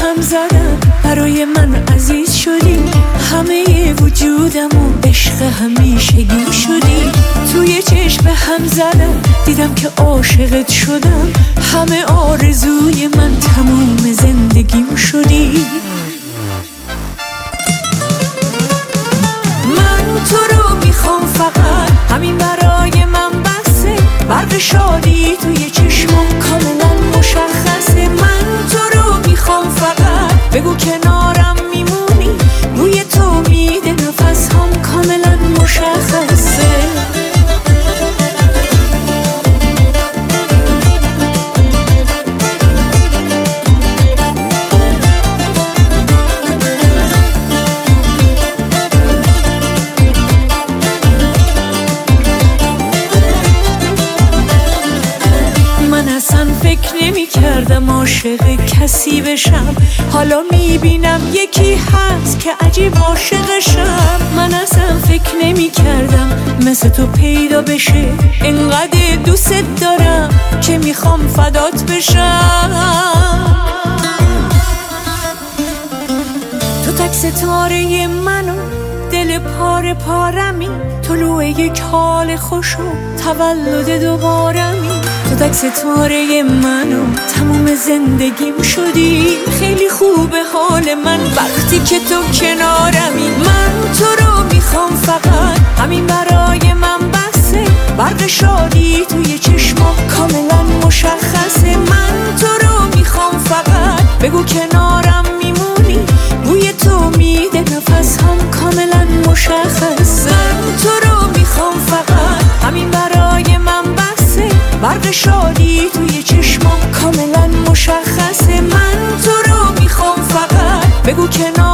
هم زدم، برای من عزیز شدی، همه وجودم و عشق همیشگی شدی. توی چشم هم زدم، دیدم که عاشقت شدم، همه آرزوی من تموم زندگیم شدی. من تو رو میخوام فقط، همین برای من بسه، برق شادی توی چشمم کاملا مشخصه. من تو رو میخوام فقط، بگو کنارم میمونی، بوی تو میده نفس هم کاملا مشخصه. فکر نمی کردم عاشق کسی بشم، حالا میبینم یکی هست که عجیب عاشقشم. من اصلا فکر نمی کردم مثل تو پیدا بشه، انقدر دوست دارم که میخوام فدات بشم. تو تک ستاره منو، دل پاره پارمی، طلوع یک حال خوش و تولد دوبارمی. تو تک ستاره منو، تموم زندگیم شدی، خیلی خوبه حال من وقتی که تو کنارمی. من تو رو میخوام فقط، همین برای من بسه، برق شادی توی چشمام کاملا مشخصه. من تو رو میخوام فقط، بگو کنارم میمونی، بوی تو میده نفس هم کاملا مشخصه. من تو رو میخوام فقط، همین برای من بسه، برق شادی توی چشمام کاملا مشخصه. من تو رو میخوام فقط، بگو کنار